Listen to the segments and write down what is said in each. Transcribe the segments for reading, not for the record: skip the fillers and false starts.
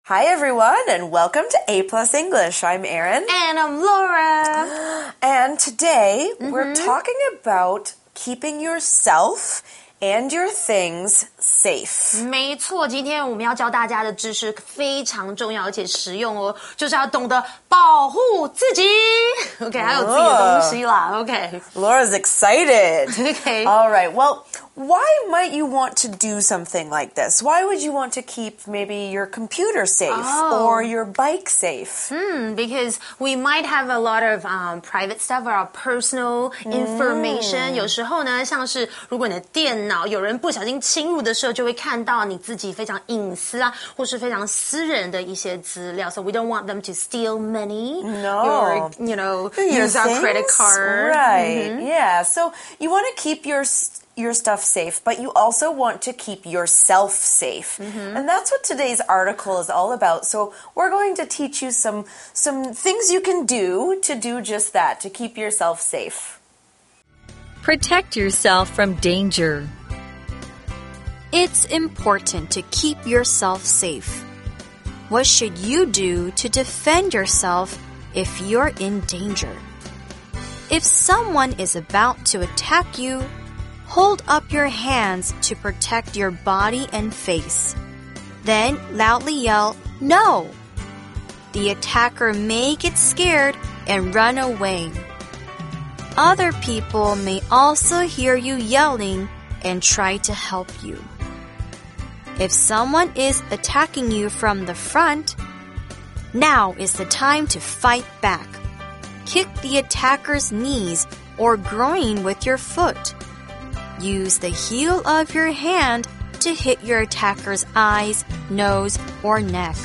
Hi everyone and welcome to A Plus English. I'm Erin. And I'm Laura. And today we're talking about keeping yourself and your things safe. 没错，今天我们要教大家的知识非常重要而且实用哦，就是要懂得保护自己。OK， 还有自己的东西啦。OK， Laura's excited. OK. All right. Well, why might you want to do something like this? Why would you want to keep maybe your computer safe or your bike safe? Because we might have a lot of private stuff or our personal information. 有时候呢，像是如果你的电脑有人不小心侵入的时候，就会看到你自己非常隐私啊，或是非常私人的一些资料。So we don't want them to steal money or, use our credit card. Right. Yeah. So you want to keep your stuff safe, but you also want to keep yourself safe. And that's what today's article is all about. So we're going to teach you some things you can do to do just that, to keep yourself safe. Protect yourself from danger. It's important to keep yourself safe. What should you do to defend yourself if you're in danger? If someone is about to attack you, hold up your hands to protect your body and face. Then loudly yell, "No!" The attacker may get scared and run away. Other people may also hear you yelling and try to help you. If someone is attacking you from the front, now is the time to fight back. Kick the attacker's knees or groin with your foot. Use the heel of your hand to hit your attacker's eyes, nose, or neck.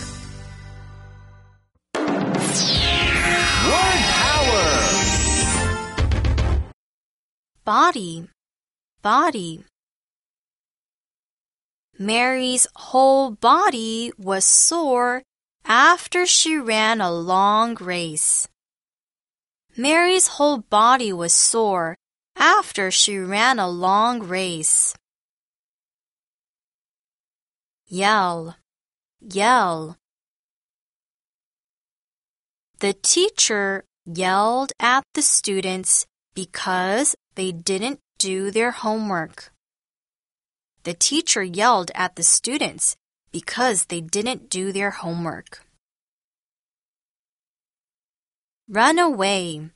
Word power! Body. Mary's whole body was sore after she ran a long race. Mary's whole body was sore after she ran a long race. Yell. The teacher yelled at the students because they didn't do their homework. The teacher yelled at the students because they didn't do their homework. Run away.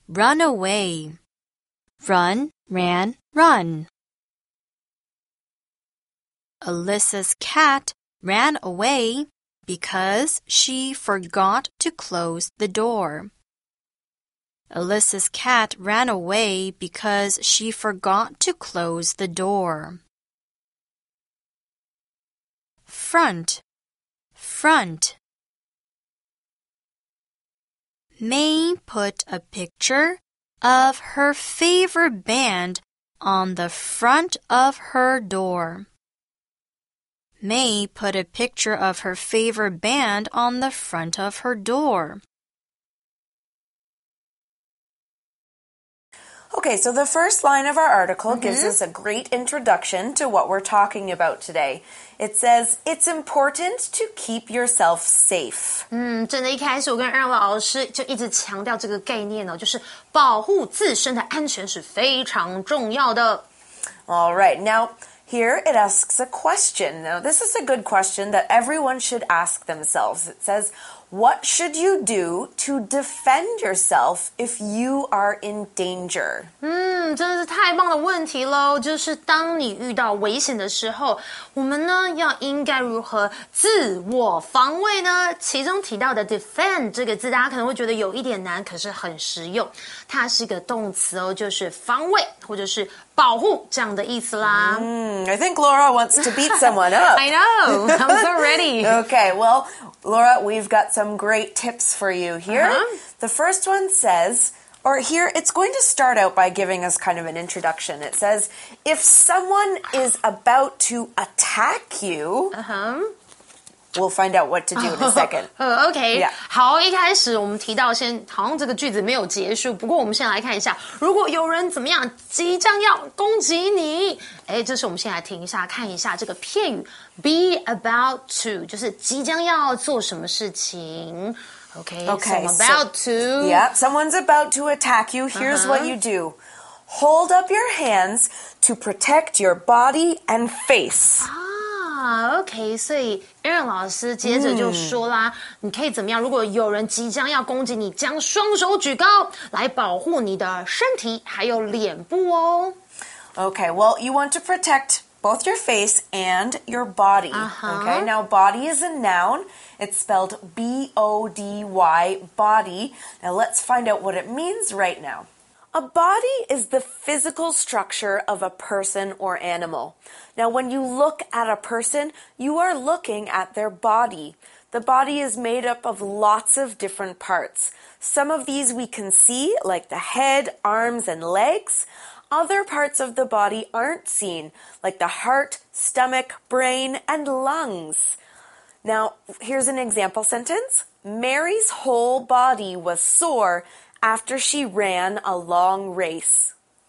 Run, ran, run. Alyssa's cat ran away because she forgot to close the door. Alyssa's cat ran away because she forgot to close the door. Front. May put a picture of her favorite band on the front of her door. May put a picture of her favorite band on the front of her door. Okay, so the first line of our article gives us a great introduction to what we're talking about today. It says, it's important to keep yourself safe. 真的一开始我跟Erin老师就一直强调这个概念哦，就是保护自身的安全是非常重要的。 All right, now here it asks a question. Now this is a good question that everyone should ask themselves. It says, what should you do to defend yourself if you are in danger? 真的是太棒的问题喽！就是当你遇到危险的时候，我们呢应该如何自我防卫呢？其中提到的 defend 这个字，大家可能会觉得有一点难，可是很实用。它是一个动词哦，就是防卫或者是保护这样的意思啦。 I think Laura wants to beat someone up. I know. I'm so ready. Okay, well, Laura, we've got some great tips for you here. The first one says, or here, it's going to start out by giving us kind of an introduction. It says, if someone is about to attack you, We'll find out what to do in a second. OK， Yeah. 好，一开始我们提到好像这个句子没有结束，不过我们先来看一下，如果有人怎么样即将要攻击你，这是我们先来停一下，看一下这个片语 be about to， 就是即将要做什么事情。Okay, so I'm about to. Yeah, someone's about to attack you. Here's what you do. Hold up your hands to protect your body and face. OK， 所以 Aaron 老师接着就说啦，你可以怎么样？如果有人即将要攻击你，将双手举高来保护你的身体还有脸部哦。 Okay, well, you want to protect both your face and your body. Okay, now body is a noun. It's spelled B-O-D-Y, body. Now let's find out what it means right now. A body is the physical structure of a person or animal. Now, when you look at a person, you are looking at their body. The body is made up of lots of different parts. Some of these we can see, like the head, arms, and legs. Other parts of the body aren't seen, like the heart, stomach, brain, and lungs. Now, here's an example sentence. Mary's whole body was sore after she ran a long race.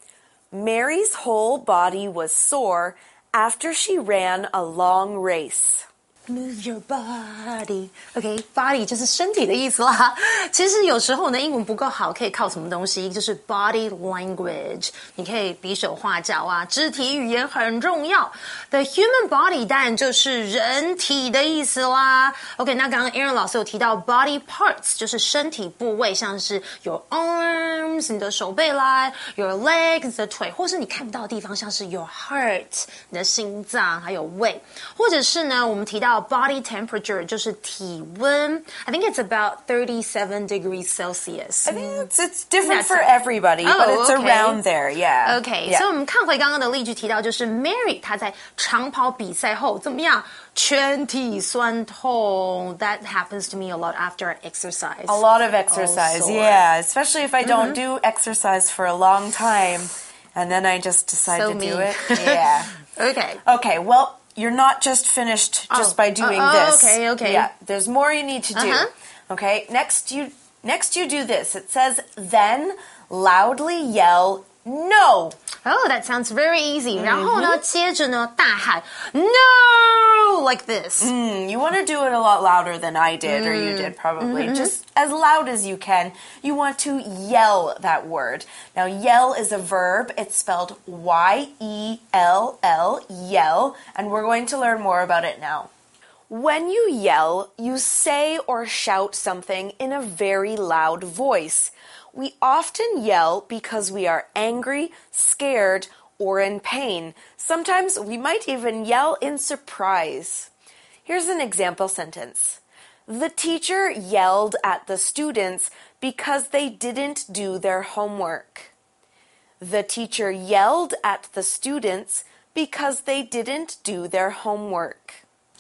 Mary's whole body was sore after she ran a long race. Move your body. OK, body 就是身体的意思啦。其实有时候呢，英文不够好，可以靠什么东西？就是 body language。你可以比手画脚啊，肢体语言很重要。The human body 当然就是人体的意思啦。OK， 那刚刚 Aaron 老师有提到 body parts， 就是身体部位，像是your arms 你的手背啦 ，your legs 你的腿，或是你看不到的地方，像是 your heart 你的心脏，还有胃，或者是呢，我们提到body temperature 就是体温 I think it's about 37 degrees Celsius. I think it's different for everybody, but it's around there, yeah. OK, 所以我们看回刚刚的例句提到，就是 Mary 她在长跑比赛后怎么样？全体酸痛 That happens to me a lot after I exercise. A lot of exercise, Also. yeah. Especially if I don't do exercise for a long time, and then I just decide So to do me. it. Yeah. OK. Okay, well, you're not just finished just by doing this. Okay. Yeah, there's more you need to do. Okay, next you do this. It says, then loudly yell, no. Oh, that sounds very easy. 然后呢，接着呢，大喊 No, like this. You want to do it a lot louder than I did, or you did probably. Just as loud as you can. You want to yell that word. Now, yell is a verb. It's spelled Y-E-L-L, yell, and we're going to learn more about it now. When you yell, you say or shout something in a very loud voice. We often yell because we are angry, scared, or in pain. Sometimes we might even yell in surprise. Here's an example sentence. The teacher yelled at the students because they didn't do their homework. The teacher yelled at the students because they didn't do their homework.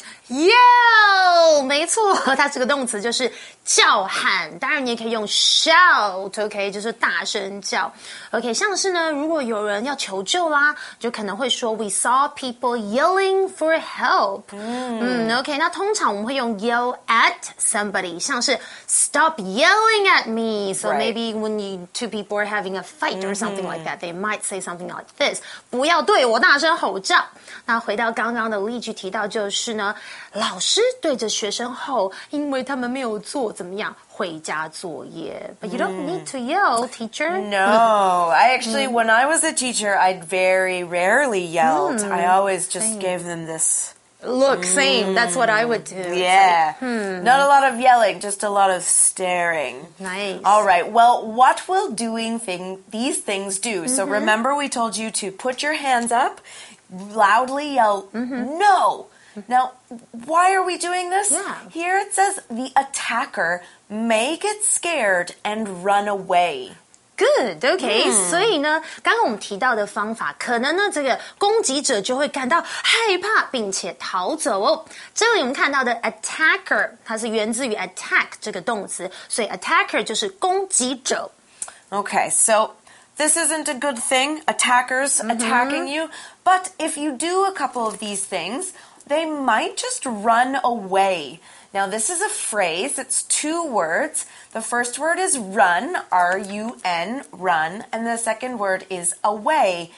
Yell 没错，它这个动词就是叫喊，当然你也可以用 shout，OK， 就是大声叫。OK， 像是呢，如果有人要求救啦，就可能会说 We saw people yelling for help。OK， 那通常我们会用 yell at somebody， 像是 Stop yelling at me。So maybe when two people are having a fight or something like that, they might say something like this。不要对我大声吼叫。那回到刚刚的例句提到，就是呢。老师对着学生吼，因为他们没有做怎么样回家作业。But you don't need to yell, teacher. No, I actually, when I was a teacher, I very rarely yelled. I always just gave them this. Look, same. That's what I would do. Yeah. Not a lot of yelling, just a lot of staring. Nice. All right. Well, what will doing these things do? So remember we told you to put your hands up, loudly yell, no. Now, why are we doing this? Yeah. Here it says the attacker may get scared and run away. Good, OK，所以呢，刚刚我们提到的方法，可能呢，这个攻击者就会感到害怕，并且逃走哦。这里我们看到的 attacker， 它是源自于 attack 这个动词，所以 attacker 就是攻击者。 Okay, so this isn't a good thing, attackers attacking you, but if you do a couple of these things, they might just run away. Now, this is a phrase. It's 2 words. The first word is run, R-U-N, run. And the second word is away,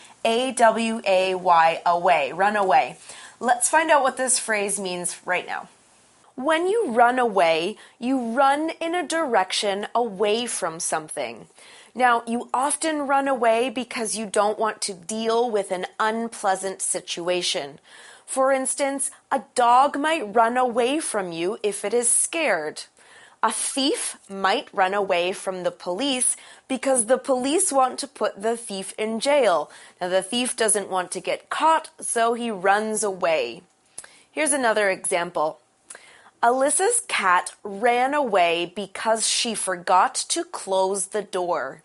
A-W-A-Y, away, run away. Let's find out what this phrase means right now. When you run away, you run in a direction away from something. Now, you often run away because you don't want to deal with an unpleasant situation. For instance, a dog might run away from you if it is scared. A thief might run away from the police because the police want to put the thief in jail. Now, the thief doesn't want to get caught, so he runs away. Here's another example. Alyssa's cat ran away because she forgot to close the door.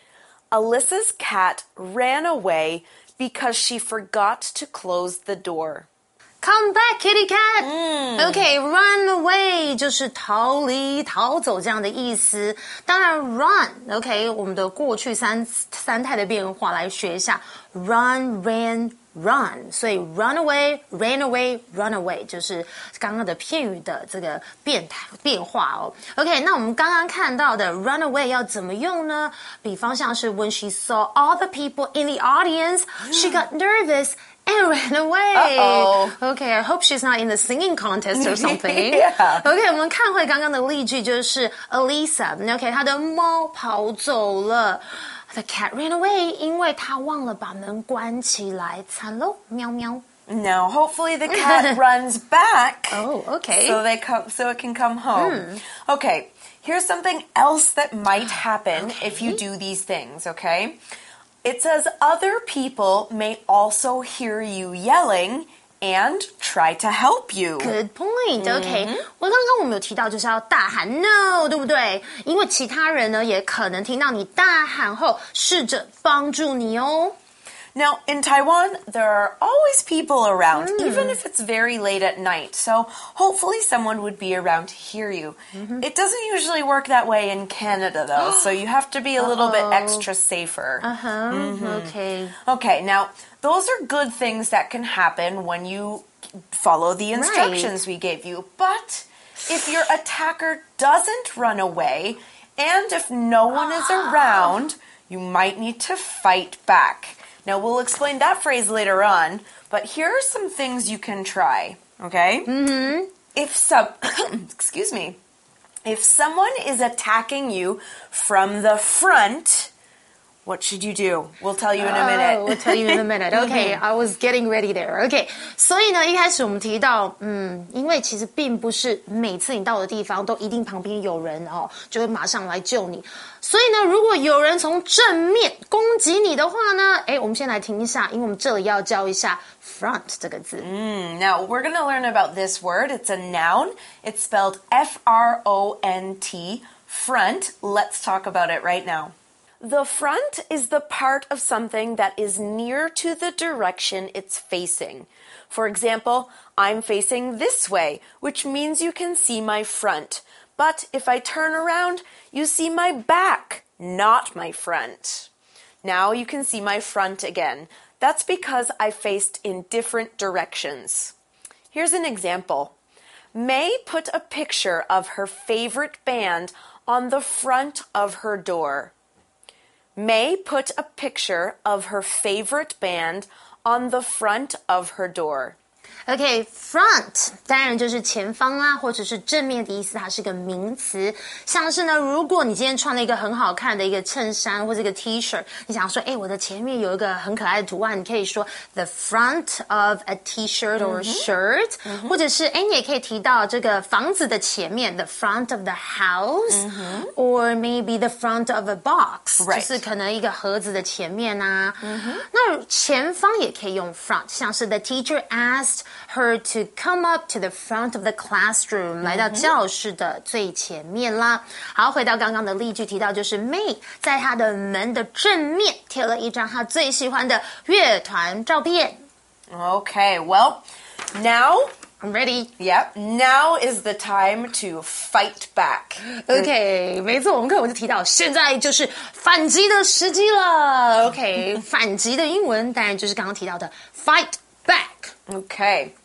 Alyssa's cat ran away because she forgot to close the door. Come back, kitty cat. OK, run away 就是逃离、逃走这样的意思。当然 run，OK， 我们的过去三态的变化来学一下 run, ran, run。所以 run away, ran away, run away 就是刚刚的片语的这个变化哦。OK， 那我们刚刚看到的 run away 要怎么用呢？比方像是 when she saw all the people in the audience, she got nervous.And ran away. Uh-oh. Okay, I hope she's not in the singing contest or something. Yeah. Okay, 我们看回刚刚的例句，就是 Alyssa. Okay, 她的猫跑走了。The cat ran away, 因为她忘了把门关起来。惨喽，喵喵。 Now, hopefully the cat runs back. Oh, okay. So it can come home. Okay, here's something else that might happen if you do these things, okay? It says other people may also hear you yelling and try to help you. Good point. OK， 刚刚我们有提到就是要大喊 no， 对不对？因为其他人呢也可能听到你大喊后，试着帮助你哦。 Now, in Taiwan, there are always people around, even if it's very late at night. So hopefully someone would be around to hear you. It doesn't usually work that way in Canada, though, so you have to be a little bit extra safer. OK. Okay, now, those are good things that can happen when you follow the instructions we gave you. But if your attacker doesn't run away, and if no one is around, you might need to fight back. Now, we'll explain that phrase later on, but here are some things you can try, okay? If someone is attacking you from the front, what should you do? We'll tell you in a minute. We'll tell you in a minute. Okay, I was getting ready there. Okay, 所以呢，一开始我们提到，因为其实并不是每次你到的地方都一定旁边有人哦，就会马上来救你。所以呢，如果有人从正面攻击你的话呢，我们先来听一下，因为我们这里要教一下 front 这个字。 Now, we're going to learn about this word. It's a noun. It's spelled F-R-O-N-T, front. Let's talk about it right now. The front is the part of something that is near to the direction it's facing. For example, I'm facing this way, which means you can see my front. But if I turn around, you see my back, not my front. Now you can see my front again. That's because I faced in different directions. Here's an example. May put a picture of her favorite band on the front of her door.May put a picture of her favorite band on the front of her door. OK, front 当然就是前方啊，或者是正面的意思，它是个名词。像是呢，如果你今天穿了一个很好看的一个衬衫或者一个 T 恤，你想说，我的前面有一个很可爱的图案，你可以说 the front of a T-shirt or shirt，或者是你也可以提到这个房子的前面 the front of the house，or maybe the front of a box， 就是可能一个盒子的前面啊。那前方也可以用 front， 像是 the teacher asked her to come up to the front of the classroom， 来到教室的最前面啦。好，回到刚刚的例句提到，就是 May 在她的门的正面贴了一张她最喜欢的乐团照片。 Okay, well, now I'm ready. Yep, now is the time to fight back. OK, 没错，我们课文就提到，现在就是反击的时机了。OK, 反击的英文当然就是刚刚提到的 fight back. Okay,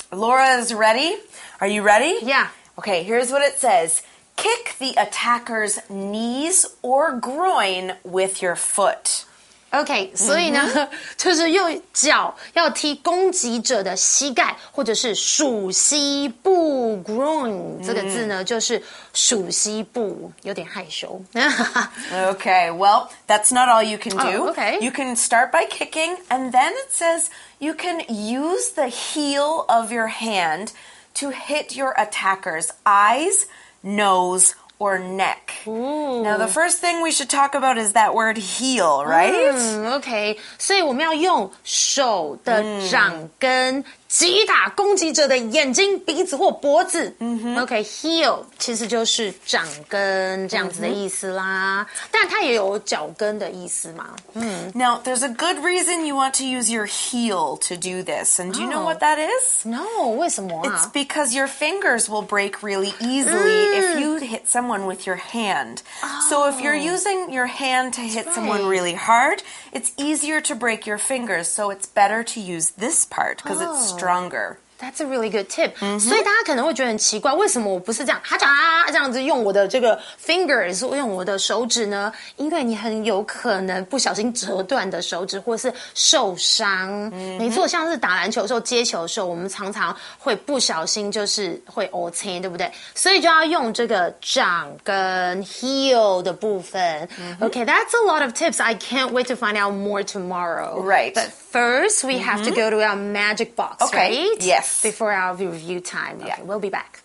Laura is ready. Are you ready? Yeah. Okay, here's what it says. Kick the attacker's knees or groin with your foot. OK， 所以呢，就是用脚要踢攻击者的膝盖，或者是属膝部 groin 这个字呢，就是属膝部，有点害羞。 Okay, well, that's not all you can do. Oh, okay. You can start by kicking, and then it says you can use the heel of your hand to hit your attacker's eyes, nose, or neck. Ooh. Now, the first thing we should talk about is that word heel, right? OK， 所以我们要用手的掌根击打攻击者的眼睛、鼻子或脖子。OK，heel 其实就是掌根这样子的意思啦，但它也有脚跟的意思嘛。 Now, there's a good reason you want to use your heel to do this. And do you know what that is? No， 为什么啊？ It's because your fingers will break really easily if you hit someone with your hand. So if you're using your hand to hit someone really hard, it's easier to break your fingers. So it's better to use this part because it's stronger. That's a really good tip. 所以大家可能会觉得很奇怪，为什么我不是这样这样子用我的这个 fingers， 用我的手指呢？因为你很有可能不小心折断的手指，或是受伤。没错，像是打篮球的时候、接球的时候，我们常常会不小心就是会凹陷，对不对？所以就要用这个掌跟 heel 的部分。Okay, that's a lot of tips. I can't wait to find out more tomorrow. Right. But first, we have to go to our magic box, Okay. right? Yes. Before our review time. Okay, we'll be back.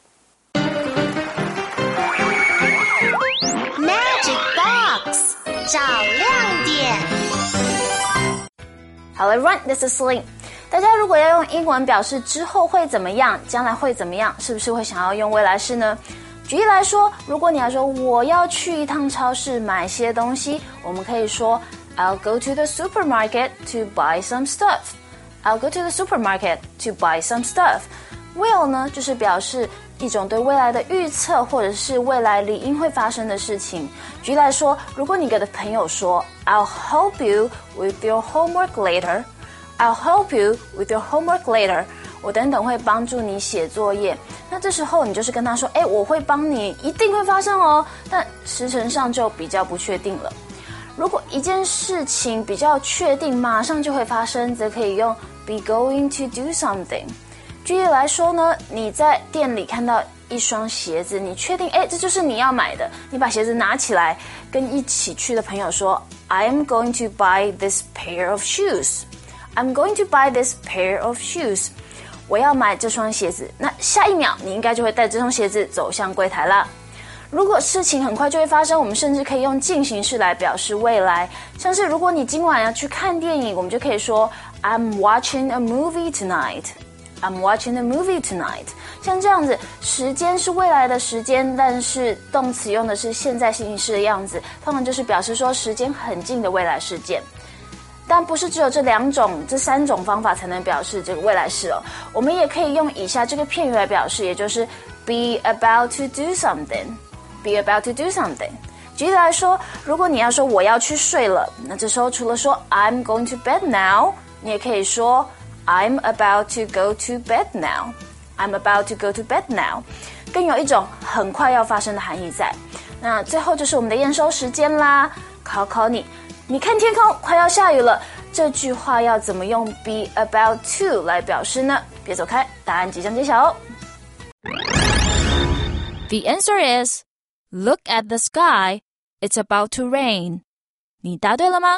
Magic Box 找亮点。Hello everyone, this is Celine. 大家如果要用英文表示之后会怎么样，将来会怎么样，是不是会想要用未来式呢？举例来说，如果你要说我要去一趟超市买些东西，我们可以说 I'll go to the supermarket to buy some stuff.I'll go to the supermarket to buy some stuff. Will 呢，就是表示一种对未来的预测，或者是未来理应会发生的事情。举例来说，如果你跟朋友说 I'll help you with your homework later. I'll help you with your homework later. 我等等会帮助你写作业。那这时候你就是跟他说，我会帮你，一定会发生哦。但时程上就比较不确定了。如果一件事情比较确定，马上就会发生，则可以用 be going to do something. 举例来说呢，你在店里看到一双鞋子，你确定这就是你要买的，你把鞋子拿起来，跟一起去的朋友说 I am going to buy this pair of shoes. I'm going to buy this pair of shoes. 我要买这双鞋子。那下一秒你应该就会带这双鞋子走向柜台啦。如果事情很快就会发生，我们甚至可以用进行式来表示未来。像是如果你今晚要去看电影，我们就可以说 I'm watching a movie tonight. I'm watching a movie tonight. 像这样子，时间是未来的时间，但是动词用的是现在进行式的样子，通常就是表示说时间很近的未来事件。但不是只有这三种方法才能表示这个未来式哦。我们也可以用以下这个片语来表示，也就是 be about to do something.Be about to do something. 举例来说，如果你要说我要去睡了，那这时候除了说 I'm going to bed now, 你也可以说 I'm about to go to bed now. I'm about to go to bed now. 更有一种很快要发生的含义在。那最后就是我们的验收时间啦，考考你，你看天空快要下雨了，这句话要怎么用 be about to 来表示呢？别走开，答案即将揭晓哦。 The answer is Look at the sky. It's about to rain. 你答对了吗？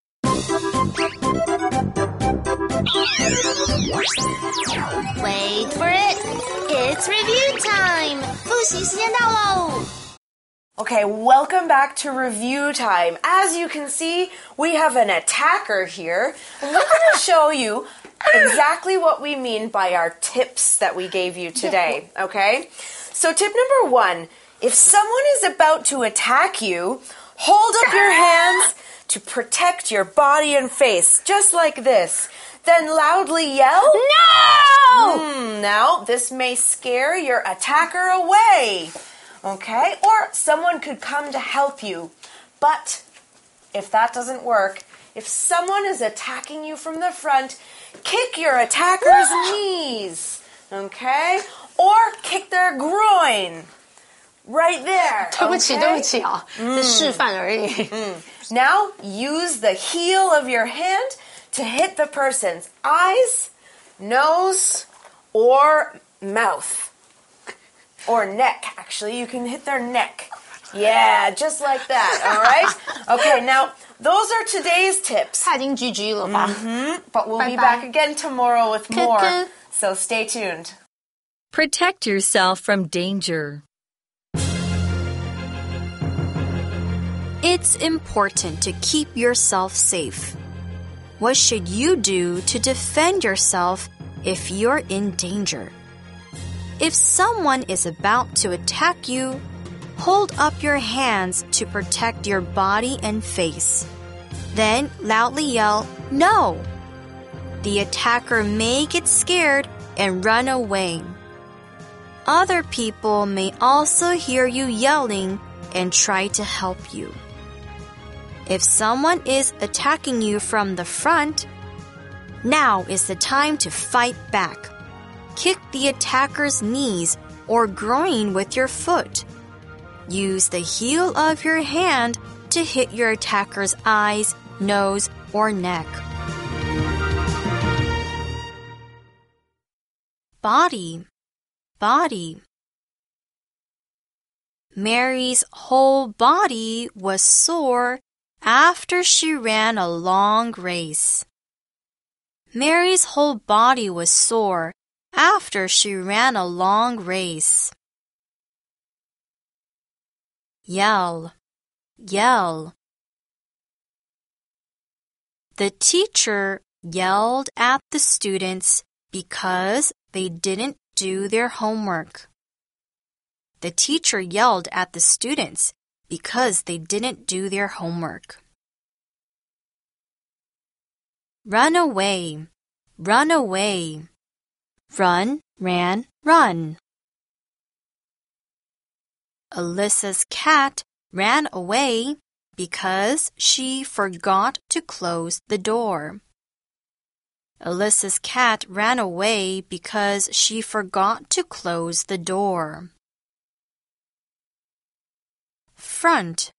Wait for it. It's review time. 复习时间到喽。 Okay, welcome back to review time. As you can see, we have an attacker here. And we're going to show you exactly what we mean by our tips that we gave you today, okay? So tip number 1, if someone is about to attack you, hold up your hands to protect your body and face, just like this. Then loudly yell, No! Now, this may scare your attacker away. Okay? Or someone could come to help you. But if that doesn't work, if someone is attacking you from the front, kick your attacker's knees. Okay? Or kick their groin. Right there. 对不起， okay? 对不起啊，是示范而已。 Now, use the heel of your hand to hit the person's eyes, nose, or mouth. Or neck, actually. You can hit their neck. Yeah, just like that, all right? Okay, now, those are today's tips. 他已经 GG 了吧？ But we'll be Bye-bye. back again tomorrow with more. Cuckoo. So stay tuned. Protect yourself from danger. It's important to keep yourself safe. What should you do to defend yourself if you're in danger? If someone is about to attack you, hold up your hands to protect your body and face. Then loudly yell, "No!" The attacker may get scared and run away. Other people may also hear you yelling and try to help you. If someone is attacking you from the front, now is the time to fight back. Kick the attacker's knees or groin with your foot. Use the heel of your hand to hit your attacker's eyes, nose, or neck. Body. Mary's whole body was sore after she ran a long race. Mary's whole body was sore after she ran a long race. Yell. The teacher yelled at the students because they didn't do their homework. The teacher yelled at the students because they didn't do their homework. Run away. Run, ran, run. Alyssa's cat ran away because she forgot to close the door. Alyssa's cat ran away because she forgot to close the door. Front.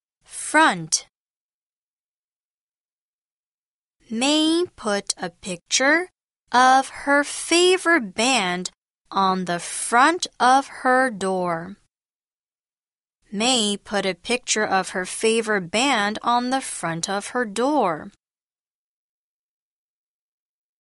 May put a picture of her favorite band on the front of her door. May put a picture of her favorite band on the front of her door.